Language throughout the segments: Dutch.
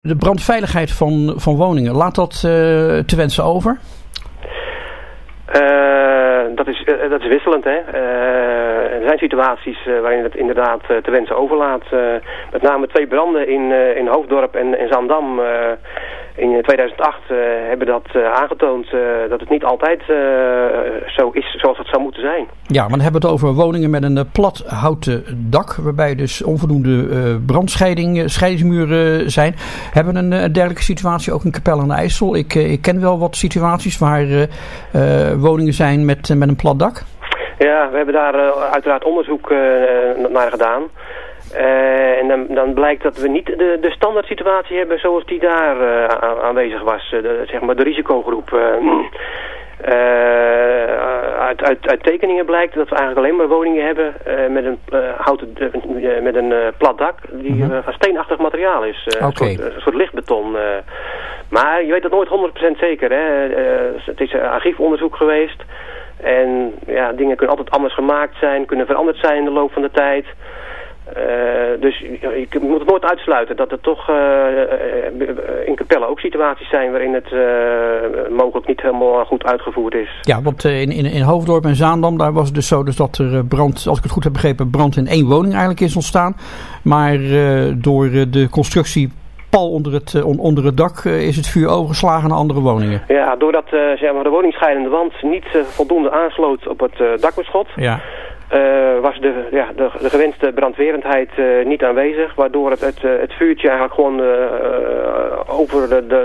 De brandveiligheid van woningen, laat dat te wensen over? Dat is wisselend, hè. Er zijn situaties waarin het inderdaad te wensen overlaat. Met name 2 branden in Hoofddorp en Zaandam in 2008 hebben dat aangetoond dat het niet altijd zo is zoals het zou moeten zijn. Ja, maar dan hebben we het over woningen met een plat houten dak, waarbij dus onvoldoende scheidingsmuren zijn. Hebben we een dergelijke situatie ook in Capelle aan de IJssel? Ik ken wel wat situaties waar woningen zijn met een plat dak. Ja, we hebben daar uiteraard onderzoek naar gedaan. En dan blijkt dat we niet de standaard situatie hebben zoals die daar aanwezig was. Zeg maar de risicogroep. Uit tekeningen blijkt dat we eigenlijk alleen maar woningen hebben met een plat dak die van steenachtig materiaal is. Okay. Een soort lichtbeton. Maar je weet dat nooit 100% zeker. Hè? Het is archiefonderzoek geweest. En ja, dingen kunnen altijd anders gemaakt zijn, kunnen veranderd zijn in de loop van de tijd. Dus je moet het nooit uitsluiten dat er toch in Capelle ook situaties zijn waarin het mogelijk niet helemaal goed uitgevoerd is. Ja, want in Hoofddorp en Zaandam, daar was het dus zo dat er brand, als ik het goed heb begrepen, brand in 1 woning eigenlijk is ontstaan. Maar door de constructie pal onder het dak is het vuur overgeslagen naar andere woningen. Ja, doordat zeg maar, de woningscheidende wand niet voldoende aansloot op het dakbeschot. Ja. Was de gewenste brandwerendheid niet aanwezig, waardoor het vuurtje eigenlijk gewoon over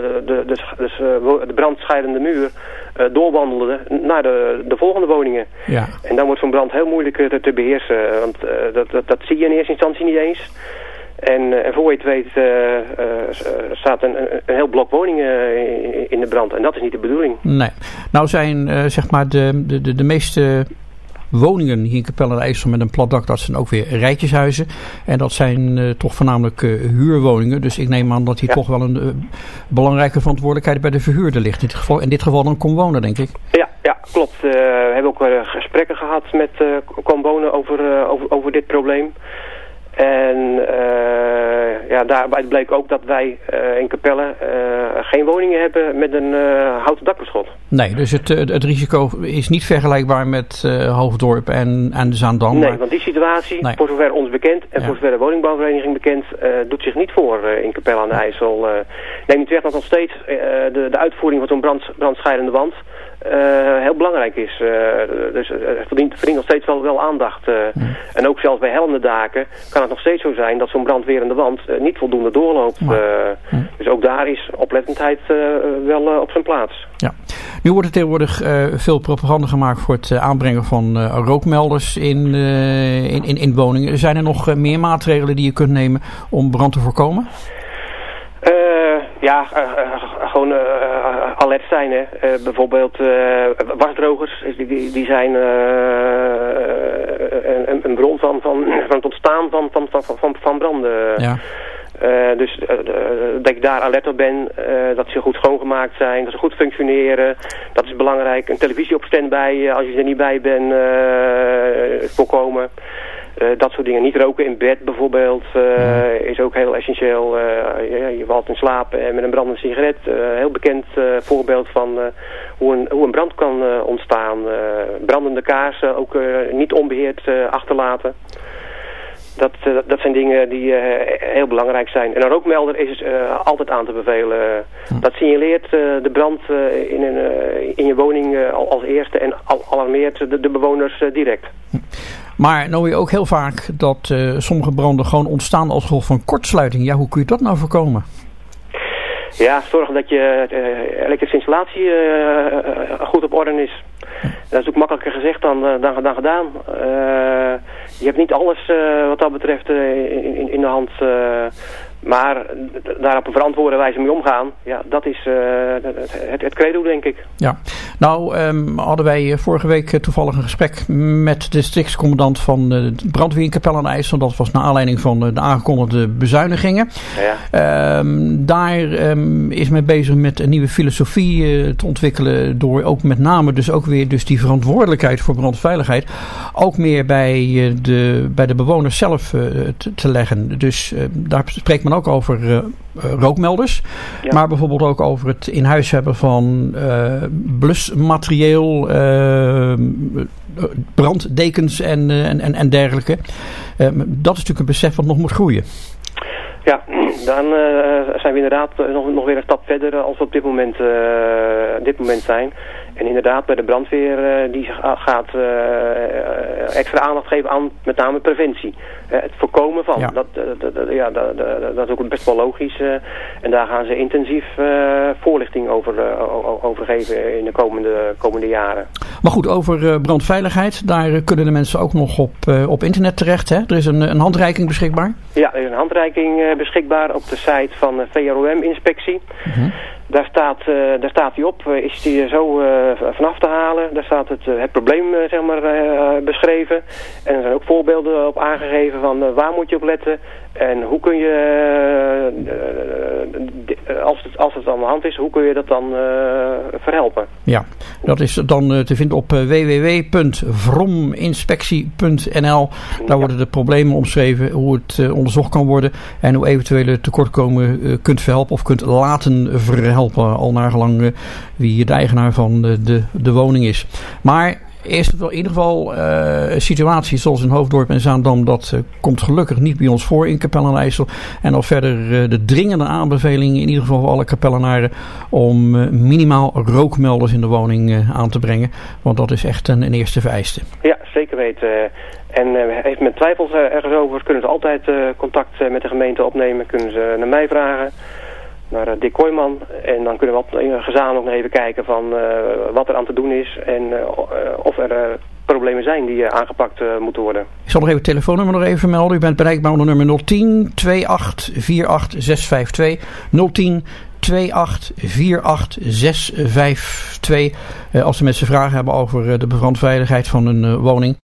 de brandscheidende muur doorwandelde naar de volgende woningen. Ja. En dan wordt zo'n brand heel moeilijk te beheersen, want dat zie je in eerste instantie niet eens. En voor je het weet staat een heel blok woningen in de brand. En dat is niet de bedoeling. Nee. Nou zijn zeg maar de meeste woningen hier in Capelle aan de IJssel met een plat dak, dat zijn ook weer rijtjeshuizen. En dat zijn toch voornamelijk huurwoningen. Dus ik neem aan dat hier toch wel een belangrijke verantwoordelijkheid bij de verhuurder ligt. In dit geval dan Comwonen, denk ik. Ja, klopt. We hebben ook gesprekken gehad met Comwonen over dit probleem. En daarbij bleek ook dat wij in Capelle geen woningen hebben met een houten dakbeschot. Nee, dus het risico is niet vergelijkbaar met Hoofddorp en de Zaandam. Nee, want die situatie, voor zover ons bekend en voor zover de woningbouwvereniging bekend, doet zich niet voor in Capelle aan de IJssel. Neem niet weg dat nog steeds de uitvoering van zo'n brandscheidende wand heel belangrijk is. Dus het verdient nog steeds wel aandacht. En ook zelfs bij hellende daken kan het nog steeds zo zijn dat zo'n brandwerende wand niet voldoende doorloopt. Dus ook daar is oplettendheid wel op zijn plaats. Ja. Nu wordt er tegenwoordig veel propaganda gemaakt voor het aanbrengen van rookmelders in woningen. Zijn er nog meer maatregelen die je kunt nemen om brand te voorkomen? Gewoon alert zijn. Hè. Bijvoorbeeld wasdrogers, die zijn een bron van het ontstaan van branden. Ja. Dus dat je daar alert op bent, dat ze goed schoongemaakt zijn, dat ze goed functioneren. Dat is belangrijk. Een televisie op standby, als je er niet bij bent, voorkomen. Dat soort dingen. Niet roken in bed bijvoorbeeld is ook heel essentieel. Je valt in slaap met een brandende sigaret. Heel bekend voorbeeld van hoe een brand kan ontstaan. Brandende kaarsen ook niet onbeheerd achterlaten. Dat zijn dingen die heel belangrijk zijn. En een rookmelder is altijd aan te bevelen. Dat signaleert de brand in je woning als eerste en alarmeert de bewoners direct. Maar nou weer ook heel vaak dat sommige branden gewoon ontstaan als gevolg van kortsluiting. Ja, hoe kun je dat nou voorkomen? Ja, zorgen dat je elektrische installatie goed op orde is. Dat is ook makkelijker gezegd dan gedaan. Je hebt niet alles wat dat betreft in de hand. Maar daar op een verantwoorde wijze mee omgaan, ja, dat is het credo, denk ik. Ja, nou hadden wij vorige week toevallig een gesprek met de districtscommandant van de brandweer in Capelle aan de IJssel. Dat was naar aanleiding van de aangekondigde bezuinigingen. Ja. Daar is men bezig met een nieuwe filosofie te ontwikkelen door ook met name dus ook weer dus die verantwoordelijkheid voor brandveiligheid ook meer bij de bewoners zelf te leggen. Dus daar spreekt men ook over rookmelders. Ja. Maar bijvoorbeeld ook over het in huis hebben van blusmaterieel, branddekens en dergelijke. Dat is natuurlijk een besef wat nog moet groeien. Ja, dan zijn we inderdaad nog weer een stap verder als we op dit moment zijn. En inderdaad, bij de brandweer die gaat extra aandacht geven aan met name preventie. Het voorkomen van. Ja. Dat is ook best wel logisch. En daar gaan ze intensief voorlichting over geven in de komende jaren. Maar goed, over brandveiligheid, daar kunnen de mensen ook nog op internet terecht. Hè? Er is een handreiking beschikbaar. Ja, er is een handreiking beschikbaar op de site van VROM-inspectie. Uh-huh. Daar staat hij op, is die zo vanaf te halen. Daar staat het probleem beschreven. En er zijn ook voorbeelden op aangegeven van waar moet je op letten. En hoe kun je, als het aan de hand is, hoe kun je dat dan verhelpen? Ja, dat is dan te vinden op www.vrominspectie.nl. Daar worden de problemen omschreven, hoe het onderzocht kan worden en hoe eventuele tekortkomen kunt verhelpen of kunt laten verhelpen, al naargelang wie de eigenaar van de woning is. Maar is het wel in ieder geval situaties zoals in Hoofddorp en Zaandam, dat komt gelukkig niet bij ons voor in Capelle aan de IJssel. En dan verder de dringende aanbeveling in ieder geval voor alle Capellenaren om minimaal rookmelders in de woning aan te brengen. Want dat is echt een eerste vereiste. Ja, zeker weten. En heeft men twijfels ergens over, kunnen ze altijd contact met de gemeente opnemen. Kunnen ze naar mij vragen. Naar Dick Kooijman. En dan kunnen we gezamenlijk nog even kijken van wat er aan te doen is. En of er problemen zijn die aangepakt moeten worden. Ik zal nog even het telefoonnummer vermelden. U bent bereikbaar onder nummer 010 28 48 652. 010 28 48 652. Als de mensen vragen hebben over de brandveiligheid van een woning.